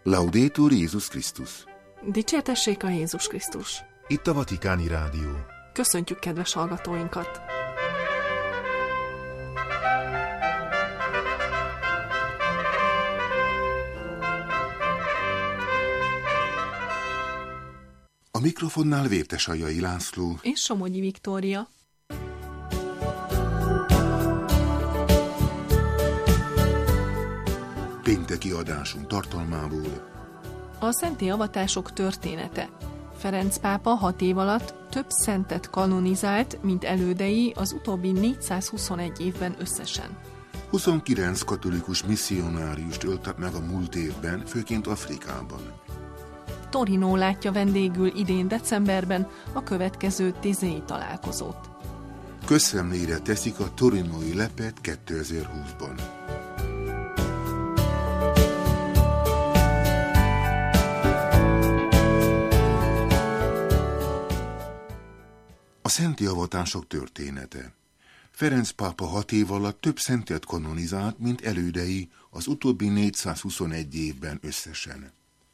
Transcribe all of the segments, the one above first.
Laudetur Jézus Krisztus! Dicsértessék a Jézus Krisztus! Itt a Vatikáni Rádió. Köszöntjük kedves hallgatóinkat! A mikrofonnál Vértesajai László és Somogyi Viktória. Pénteki adásunk tartalmából: A szentté avatások története. Ferenc pápa 6 év alatt több szentet kanonizált, mint elődei az utóbbi 421 évben összesen. 29 katolikus misszionáriust öltek meg a múlt évben, főként Afrikában. Torino látja vendégül idén decemberben a következő Tézéi találkozót. Közszemlére teszik a torinói lepet 2020-ban. A szentté avatások története. Ferenc pápa 6 év alatt több szentet kanonizált, mint elődei az utóbbi 421 évben összesen.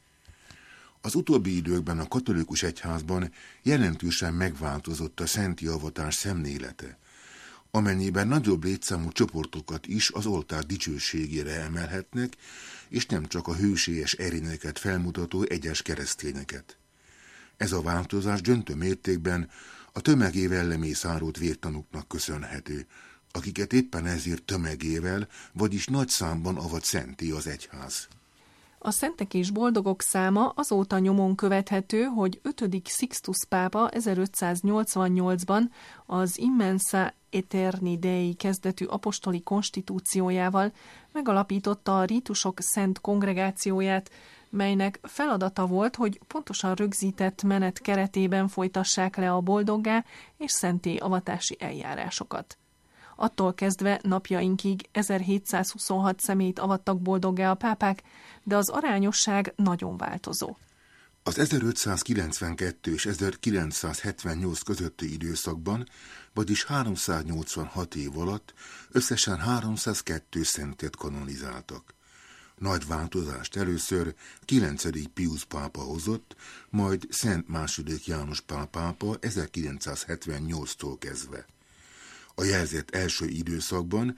Az utóbbi időkben a katolikus egyházban jelentősen megváltozott a szentté avatás szemlélete, amennyiben nagyobb létszámú csoportokat is az oltár dicsőségére emelhetnek, és nem csak a hősies erényeket felmutató egyes keresztényeket. Ez a változás döntő mértékben a tömegével lemészárult vértanúknak köszönhető, akiket éppen ezért tömegével, vagyis nagy számban avat szentté az egyház. A szentek és boldogok száma azóta nyomon követhető, hogy 5. Sixtus pápa 1588-ban az Immensa Aeterni Dei kezdetű apostoli konstitúciójával megalapította a rítusok szent kongregációját, melynek feladata volt, hogy pontosan rögzített menet keretében folytassák le a boldoggá és szentté avatási eljárásokat. Attól kezdve napjainkig 1726 személyt avattak boldoggá a pápák, de az arányosság nagyon változó. Az 1592 és 1978 közötti időszakban, vagyis 386 év alatt összesen 302 szentet kanonizáltak. Nagy változást először 9. Piusz pápa hozott, majd Szent II. János Pál pápa 1978-tól kezdve. A jelzett első időszakban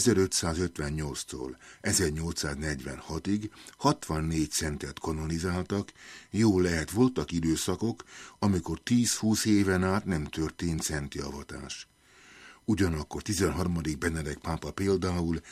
1558-tól 1846-ig 64 szentet kanonizáltak, jól lehet voltak időszakok, amikor 10-20 éven át nem történt szentté avatás. Ugyanakkor 13. Benedek pápa például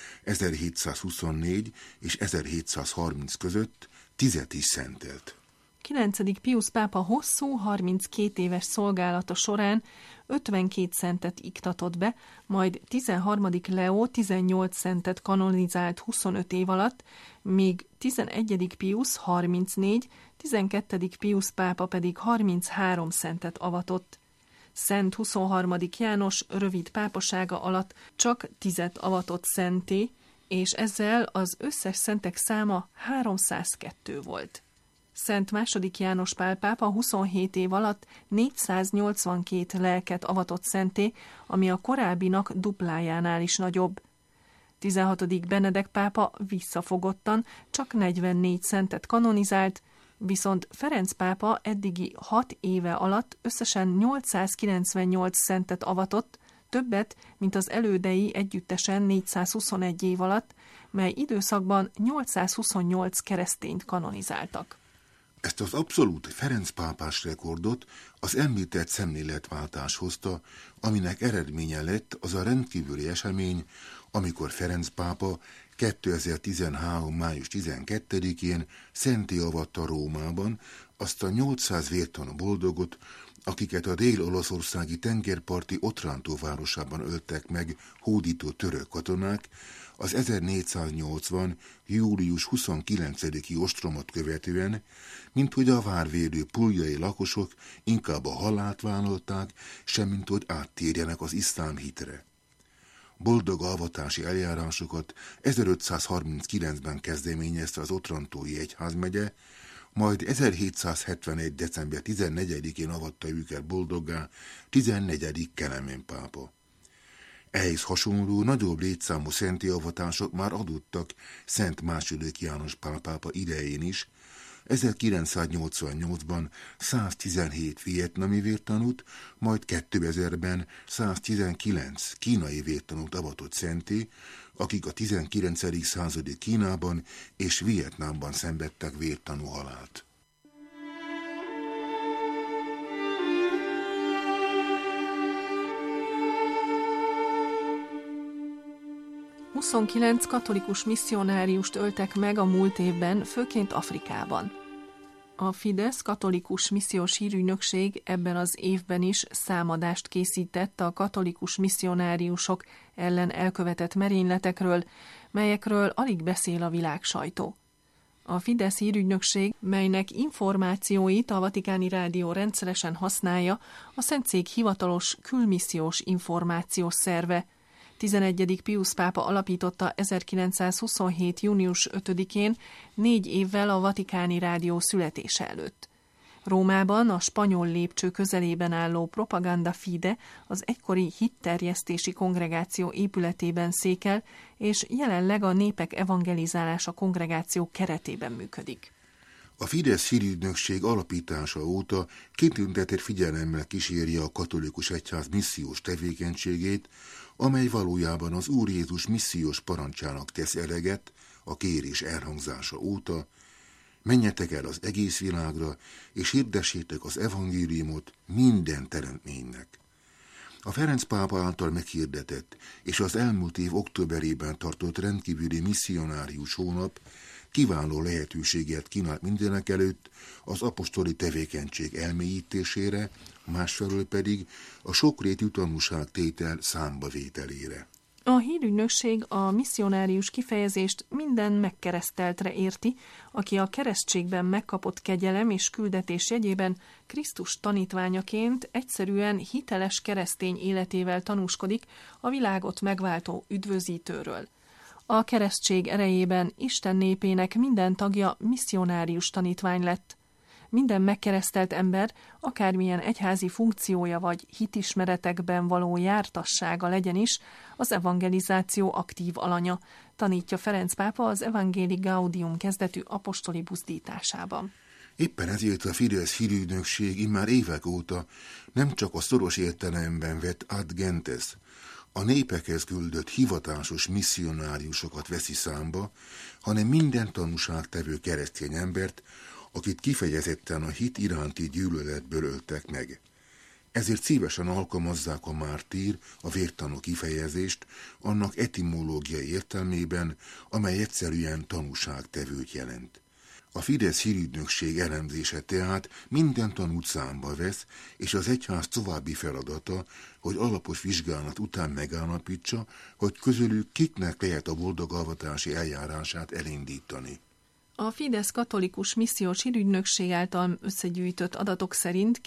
1724 és 1730 között 10 is szentelt. 9. Piusz pápa hosszú, 32 éves szolgálata során 52 szentet iktatott be, majd 13. Leó 18 szentet kanonizált 25 év alatt, míg 11. Piusz 34, 12. Piusz pápa pedig 33 szentet avatott. Szent 23. János rövid pápasága alatt csak 10 avatott szentté, és ezzel az összes szentek száma 302 volt. Szent II. János Pál pápa 27 év alatt 482 lelket avatott szentté, ami a korábbinak duplájánál is nagyobb. 16. Benedek pápa visszafogottan csak 44 szentet kanonizált, viszont Ferenc pápa eddigi 6 éve alatt összesen 898 szentet avatott, többet, mint az elődei együttesen 421 év alatt, mely időszakban 828 keresztényt kanonizáltak. Ezt az abszolút Ferenc pápás rekordot az említett szemléletváltás hozta, aminek eredménye lett az a rendkívüli esemény, amikor Ferenc pápa 2013. május 12-én szentté avatta Rómában azt a 800 vértanú boldogot, akiket a dél-olaszországi tengerparti Otranto városában öltek meg hódító török katonák, az 1480. július 29-i ostromot követően, minthogy a várvédő puljai lakosok inkább a halált vállalták, semmint hogy áttérjenek az iszlám hitre. Boldog avatási eljárásokat 1539-ben kezdeményezte az otrantói egyházmegye, majd 1771. december 14-én avatta őket boldoggá 14. Kelemen pápa. Ehhez hasonló nagyobb létszámú szentté avatások már adottak Szent II. János Pál pápa idején is, 1988-ban 117 vietnami vértanút, majd 2000-ben 119 kínai vértanút avatott szentté, akik a 19. századi Kínában és Vietnámban szenvedtek vértanú halált. 29 katolikus misszionáriust öltek meg a múlt évben, főként Afrikában. A Fidesz katolikus missziós hírügynökség ebben az évben is számadást készített a katolikus misszionáriusok ellen elkövetett merényletekről, melyekről alig beszél a világsajtó. A Fidesz hírügynökség, melynek információit a Vatikáni Rádió rendszeresen használja, a Szentszék hivatalos külmissziós információs szerve. 11. Piusz pápa alapította 1927. június 5-én, 4 évvel a Vatikáni Rádió születése előtt. Rómában, a spanyol lépcső közelében álló Propaganda Fide, az egykori hitterjesztési kongregáció épületében székel, és jelenleg a népek evangelizálása kongregáció keretében működik. A Fidesz hírügynökség alapítása óta kitüntetett figyelemmel kíséri a katolikus egyház missziós tevékenységét, amely valójában az Úr Jézus missziós parancsának tesz eleget a kérés elhangzása óta: menjetek el az egész világra, és hirdessétek az evangéliumot minden teremtménynek. A Ferenc pápa által meghirdetett és az elmúlt év októberében tartott rendkívüli misszionárius hónap kiváló lehetőséget kínált mindenekelőtt az apostoli tevékenység elmélyítésére, másfelől pedig a sokrétű tanúságtétel számbavételére. A hírügynökség a misszionárius kifejezést minden megkereszteltre érti, aki a keresztségben megkapott kegyelem és küldetés jegyében Krisztus tanítványaként egyszerűen hiteles keresztény életével tanúskodik a világot megváltó üdvözítőről. A keresztség erejében Isten népének minden tagja misszionárius tanítvány lett. Minden megkeresztelt ember, akármilyen egyházi funkciója vagy hitismeretekben való jártassága legyen is, az evangelizáció aktív alanya, tanítja Ferenc pápa az Evangelii Gaudium kezdetű apostoli buzdításában. Éppen ezért a Fidesz hírügynökség immár évek óta nem csak a szoros értelemben vett ad gentes, a népekhez küldött hivatásos misszionáriusokat veszi számba, hanem minden tanúságtevő keresztény embert, akit kifejezetten a hit iránti gyűlöletből öltek meg. Ezért szívesen alkalmazzák a mártír, a vértanú kifejezést annak etimológiai értelmében, amely egyszerűen tanúságtevőt jelent. A Fidesz hírügynökség elemzése tehát minden tanút számba vesz, és az egyház további feladata, hogy alapos vizsgálat után megállapítsa, hogy közülük kiknek lehet a boldogalvatási eljárását elindítani. A Fidesz katolikus missziós hírügynökség által összegyűjtött adatok szerint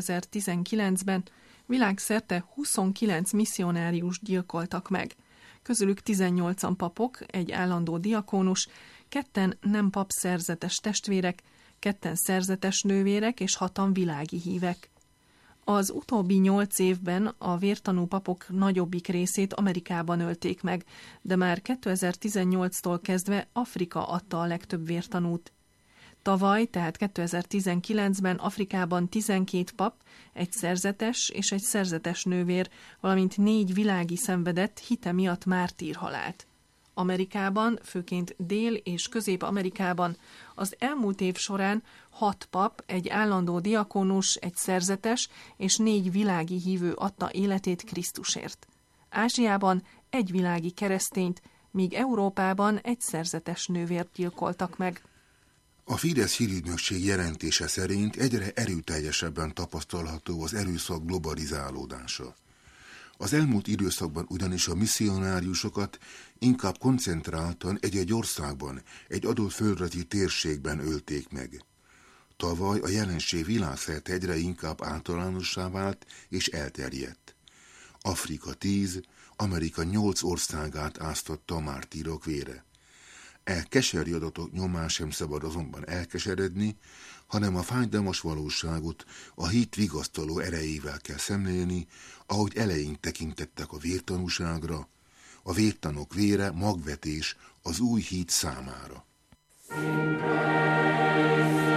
2019-ben világszerte 29 misszionáriust gyilkoltak meg. Közülük 18-an papok, egy állandó diakónus, 2 nem papszerzetes testvérek, 2 szerzetes nővérek és 6 világi hívek. Az utóbbi 8 évben a vértanú papok nagyobbik részét Amerikában ölték meg, de már 2018-tól kezdve Afrika adta a legtöbb vértanút. Tavaly, tehát 2019-ben Afrikában 12 pap, egy szerzetes és egy szerzetes nővér, valamint 4 világi szenvedett hite miatt mártírhalált. Amerikában, főként Dél- és Közép-Amerikában az elmúlt év során 6 pap, egy állandó diakónus, egy szerzetes és 4 világi hívő adta életét Krisztusért. Ázsiában egy világi keresztényt, míg Európában egy szerzetes nővért gyilkoltak meg. A Fidesz hírügynökség jelentése szerint egyre erőteljesebben tapasztalható az erőszak globalizálódása. Az elmúlt időszakban ugyanis a misszionáriusokat inkább koncentráltan egy-egy országban, egy adott földrajzi térségben ölték meg. Tavaly a jelenség világszerte egyre inkább általánossá vált és elterjedt. Afrika 10, Amerika 8 országát áztatta a mártírok vére. Keserű adatok nyomán sem szabad azonban elkeseredni, hanem a fájdalmas valóságot a hit vigasztaló erejével kell szemlélni, ahogy eleink tekintettek a vértanúságra, a vértanúk vére magvetés az új hit számára.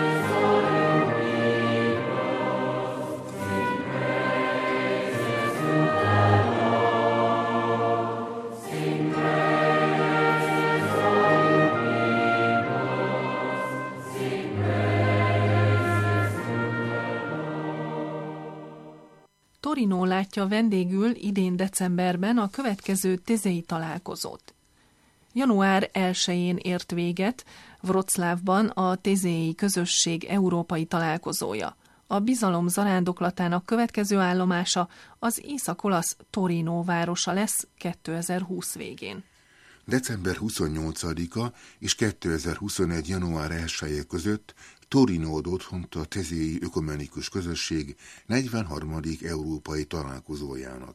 Torino látja vendégül idén decemberben a következő tézei találkozót. Január 1-én ért véget Wroclawban a tézei közösség európai találkozója. A bizalom zarándoklatának következő állomása az észak-olasz Torino városa lesz 2020 végén. December 28-a és 2021. január 1-e között Torino ad otthont a tézei ökumenikus közösség 43. európai találkozójának.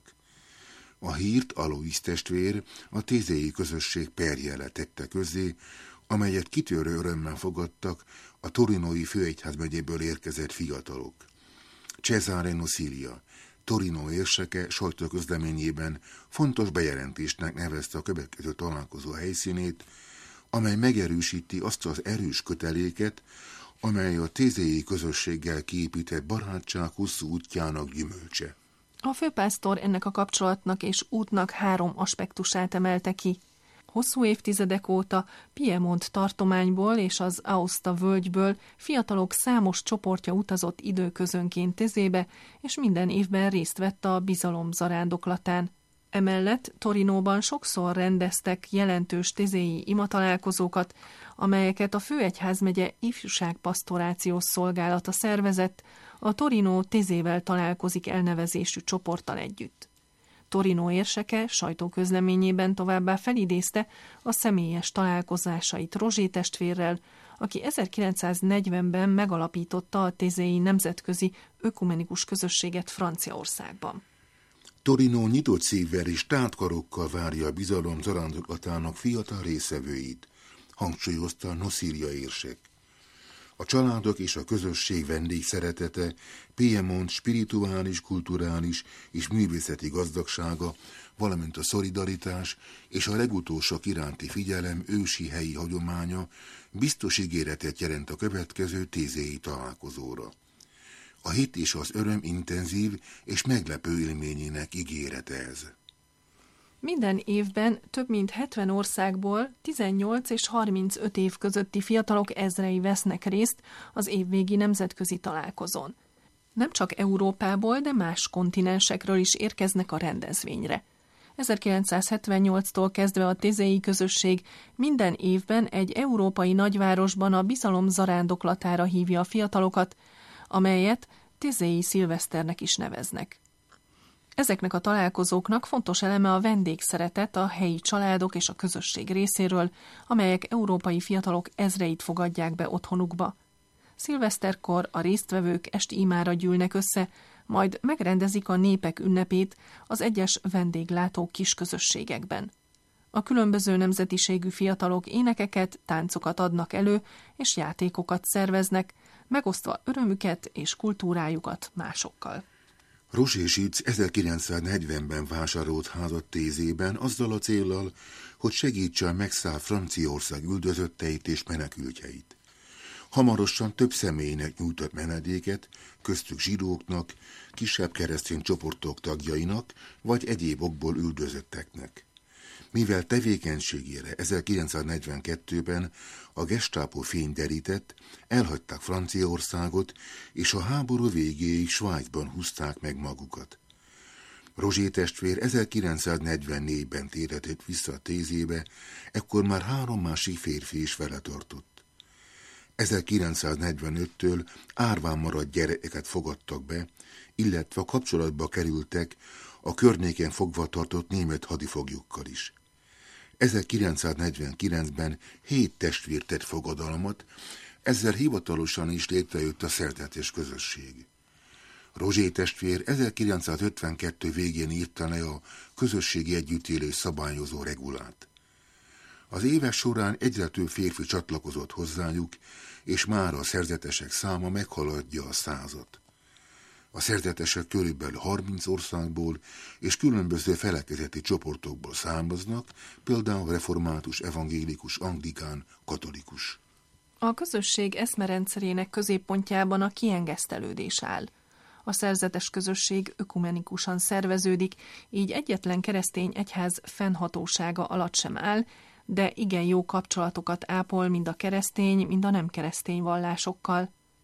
A hírt Alois testvér a tézei közösség perjele tette közzé, amelyet kitörő örömmel fogadtak a torinói főegyházmegyéből érkezett fiatalok. Cesare Nosilia, Torino érseke sajtóközleményében fontos bejelentésnek nevezte a következő találkozó helyszínét, amely megerősíti azt az erős köteléket, amely a tézei közösséggel kiépített barátság hosszú útjának gyümölcse. A főpásztor ennek a kapcsolatnak és útnak 3 aspektusát emelte ki. Hosszú évtizedek óta Piemont tartományból és az Aosta völgyből fiatalok számos csoportja utazott időközönként tézébe, és minden évben részt vett a bizalom zarándoklatán. Emellett Torinóban sokszor rendeztek jelentős tézéi imatalálkozókat, amelyeket a főegyházmegye ifjúságpasztorációs szolgálata szervezett, a Torino tézével találkozik elnevezésű csoporttal együtt. Torino érseke sajtóközleményében továbbá felidézte a személyes találkozásait Rozsé testvérrel, aki 1940-ben megalapította a tézéi nemzetközi ökumenikus közösséget Franciaországban. Torino nyitott szívvel és tártkarokkal várja a bizalom zarándoklatának fiatal részevőit, hangsúlyozta Nosilia érsek. A családok és a közösség vendégszeretete, Piemont spirituális, kulturális és művészeti gazdagsága, valamint a szolidaritás és a legutolsók iránti figyelem ősi helyi hagyománya biztos ígéretet jelent a következő tézéi találkozóra. A hit és az öröm intenzív és meglepő élményének ígérete ez. Minden évben több mint 70 országból 18 és 35 év közötti fiatalok ezrei vesznek részt az évvégi nemzetközi találkozón. Nem csak Európából, de más kontinensekről is érkeznek a rendezvényre. 1978-tól kezdve a tézei közösség minden évben egy európai nagyvárosban a bizalom zarándoklatára hívja a fiatalokat, amelyet tézei szilveszternek is neveznek. Ezeknek a találkozóknak fontos eleme a vendégszeretet a helyi családok és a közösség részéről, amelyek európai fiatalok ezreit fogadják be otthonukba. Szilveszterkor a résztvevők esti imára gyűlnek össze, majd megrendezik a népek ünnepét az egyes vendéglátó kisközösségekben. A különböző nemzetiségű fiatalok énekeket, táncokat adnak elő, és játékokat szerveznek, megosztva örömüket és kultúrájukat másokkal. Rozsé Sic 1940-ben vásárolt házat Tézében azzal a céllal, hogy segítse a megszállt Franciaország üldözötteit és menekültjeit. Hamarosan több személynek nyújtott menedéket, köztük zsidóknak, kisebb keresztény csoportok tagjainak, vagy egyéb okból üldözötteknek. Mivel tevékenységére 1942-ben a Gestapo fény derített, elhagyták Franciaországot, és a háború végéig Svájcban húzták meg magukat. Rozsé testvér 1944-ben térhetett vissza a Tézébe, ekkor már 3 másik férfi is vele tartott. 1945-től árván maradt gyerekeket fogadtak be, illetve kapcsolatba kerültek a környéken fogva tartott német hadifoglyukkal is. 1949-ben 7 testvér tett fogadalmat, ezzel hivatalosan is létrejött a szerzetes közösség. Rozsé testvér 1952 végén írta le a közösségi együttélés szabályozó regulát. Az évek során egyre több férfi csatlakozott hozzájuk, és már a szerzetesek száma meghaladja a 100-at. A szerzetesek körülbelül 30 országból és különböző felekezeti csoportokból származnak, például református, evangélikus, anglikán, katolikus. A közösség eszmerendszerének középpontjában a kiengesztelődés áll. A szerzetes közösség ökumenikusan szerveződik, így egyetlen keresztény egyház fennhatósága alatt sem áll, de igen jó kapcsolatokat ápol mind a keresztény, mind a nem keresztény vallásokkal.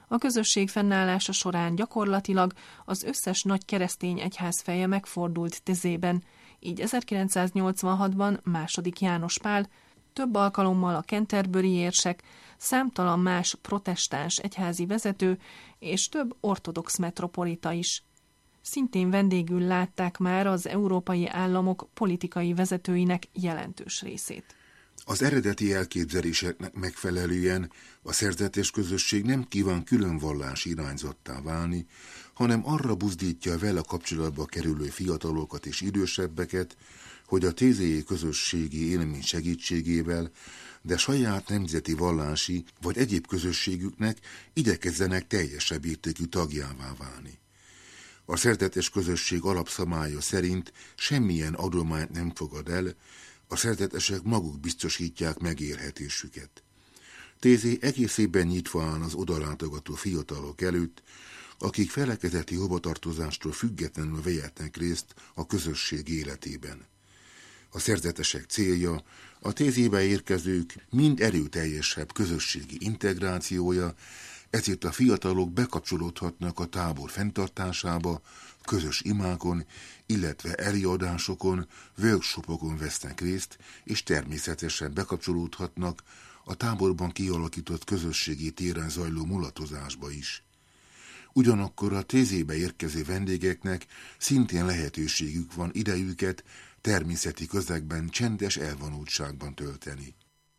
A közösség fennállása során gyakorlatilag az összes nagy keresztény egyház feje megfordult Thésében, így 1986-ban II. János Pál, több alkalommal a Canterbury érsek, számtalan más protestáns egyházi vezető és több ortodox metropolita is. Szintén vendégül látták már az európai államok politikai vezetőinek jelentős részét. Az eredeti elképzeléseknek megfelelően a szerzetes közösség nem kíván külön vallási irányzattá válni, hanem arra buzdítja vele kapcsolatba kerülő fiatalokat és idősebbeket, hogy a thézéi közösségi élmény segítségével, de saját nemzeti vallási vagy egyéb közösségüknek igyekezzenek teljesebb értékű tagjává válni. A szerzetes közösség alapszabálya szerint semmilyen adományt nem fogad el, a szerzetesek maguk biztosítják megélhetésüket. Thésé egészében nyitva áll az odalátogató fiatalok előtt, akik felekezeti hovatartozástól függetlenül vehetnek részt a közösség életében. A szerzetesek célja a Thésébe érkezők mind erőteljesebb közösségi integrációja, ezért a fiatalok bekapcsolódhatnak a tábor fenntartásába, közös imákon, illetve előadásokon, workshopokon vesznek részt, és természetesen bekapcsolódhatnak a táborban kialakított közösségi téren zajló mulatozásba is. Ugyanakkor a Thésébe érkező vendégeknek szintén lehetőségük van idejüket természeti közegben csendes elvonultságban tölteni.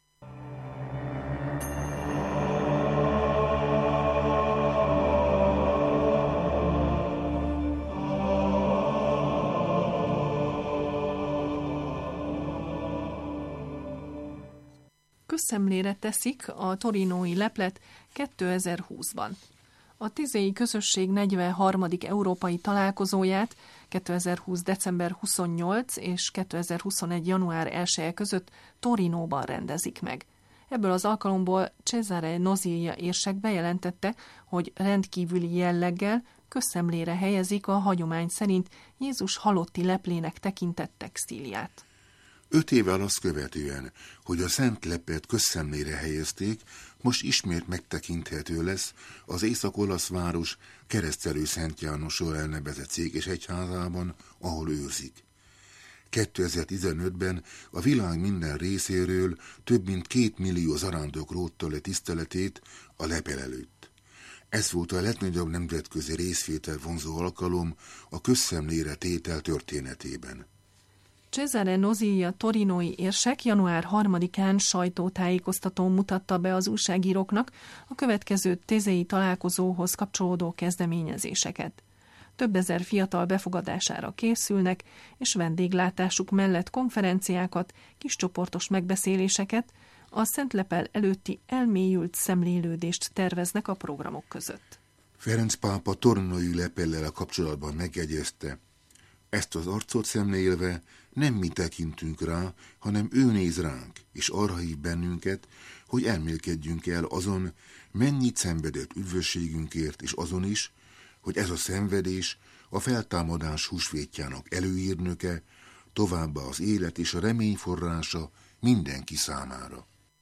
Közszemlére teszik a torinói leplet 2020-ban. A thései közösség 43. európai találkozóját 2020. december 28 és 2021. január 1 között Torinóban rendezik meg. Ebből az alkalomból Cesare Nozilla érsek bejelentette, hogy rendkívüli jelleggel közszemlére helyezik a hagyomány szerint Jézus halotti leplének tekintett textíliát. 5 évvel azt követően, hogy a szent leplet közszemlére helyezték, most ismét megtekinthető lesz az észak-olasz város Keresztelő Szent Jánosról elnevezett székesegyházában, ahol őrzik. 2015-ben a világ minden részéről több mint 2 millió zarándok rótta le tiszteletét a lepel előtt. Ez volt a legnagyobb nemzetközi részvétel vonzó alkalom a közszemlére tétel történetében. Cesare Nozilla torinói érsek január 3-án sajtótájékoztatón mutatta be az újságíróknak a következő thései találkozóhoz kapcsolódó kezdeményezéseket. Több ezer fiatal befogadására készülnek, és vendéglátásuk mellett konferenciákat, kiscsoportos megbeszéléseket, a Szent Lepel előtti elmélyült szemlélődést terveznek a programok között. Ferenc pápa torinói lepellel a kapcsolatban megjegyezte: ezt az arcot szemlélve nem mi tekintünk rá, hanem ő néz ránk, és arra hív bennünket, hogy elmélkedjünk el azon, mennyit szenvedett üdvösségünkért, és azon is, hogy ez a szenvedés a feltámadás húsvétjának előírnöke, továbbá az élet és a remény forrása mindenki számára.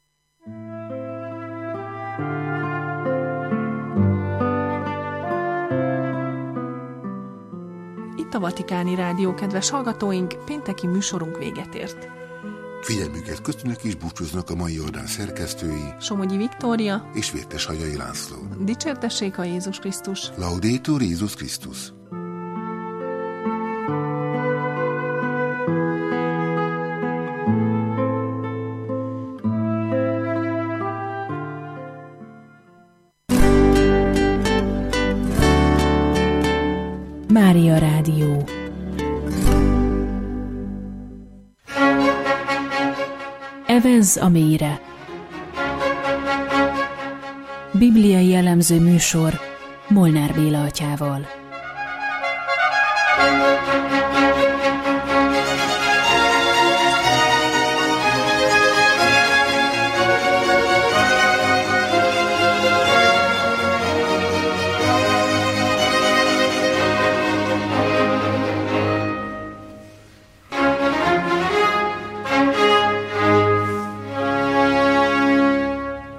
Itt a Vatikáni Rádió, kedves hallgatóink, pénteki műsorunk véget ért. Figyelmüket köszönök és búcsúznak a mai adás szerkesztői Somogyi Viktória és Vértes Hagyai László. Dicsértessék a Jézus Krisztus! Laudetur Jézus Krisztus! Mária Rádió. Evezz a mélyre. Bibliai elemző műsor Molnár Béla atyával.